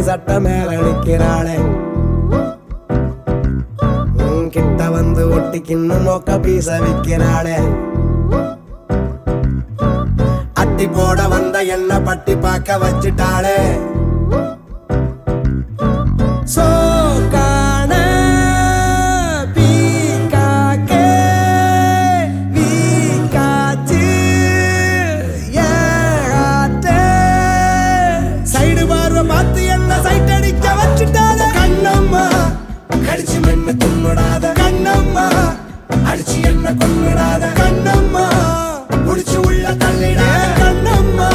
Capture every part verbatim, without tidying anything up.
சட்ட மேல நிக்கிறாளே கிட்ட வந்து ஒட்டிக்கின்னு மொக்க பீச விக்கிறாளே அட்டி போட வந்த என்ன பட்டி பார்க்க வச்சிட்டாளே சோக்கான பீக்காக்கே வீக்காச்சு ஏகாத்தே சைடு பார்வை பார்த்து என்ன சைட் அடிக்க வச்சுட்டாளே கண்ணம்மா கடிச்சு மென்னு துண்ணுடாத கண்ணம்மா அடிச்சு என்ன கொன்னுடாத கண்ணம்மா முடிச்சு உள்ள தள்ளிடாத கண்ணம்மா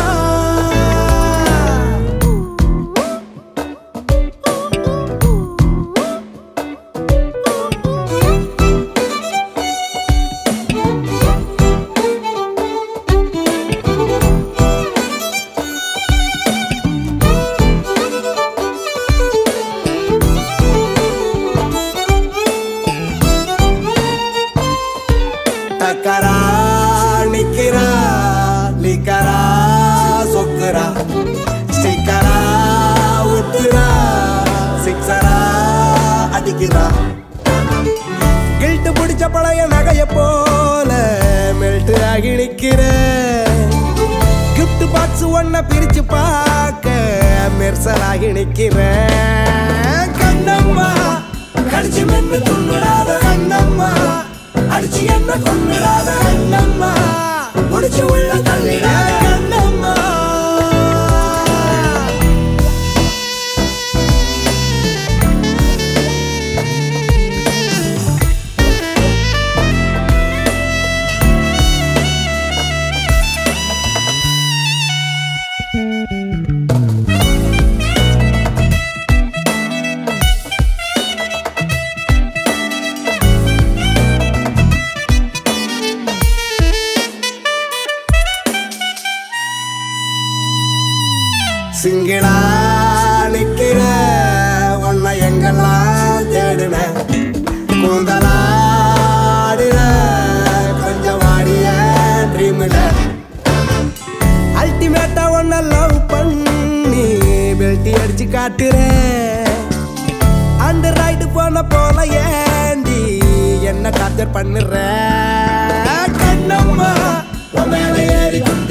டக்கரா நிக்கிறா லிக்கரா சொக்குரா ஸ்டிக்கரா உத்துரா சிக்ஸரா அடிக்கிறா கில்ட்டு பிடிச்ச பழைய நகைய போல மெல்ட் ஆகி நிக்கிற கிஃப்ட் பாக்ஸ் ஒன்ன பிரிச்சு பார்க்க மெர்சலாகி நிக்கிற கண்ணம்மா கடிச்சு மென்னு துண்ணுடாத கண்ணம்மா அடிச்சு என்ன கொன்னுடாத கண்ணம்மா முடிச்சு உள்ள தள்ளிடாத கண்ணம்மா சிங்கிளா நிக்கிற உன்னை எங்கெல்லாம் தேடுன கூந்தலாடுற கொஞ்சம் வாடிய ட்ரீம்ல அல்டிமேட்டா உன்னை லவ் பண்ணி பெல்ட்டி அடிச்சு காட்டுற அண்டர் ரைடு போன போல ஏண்டி என்ன டார்ச்சர் பண்ணுற கண்ணம்மா மேல ஏறி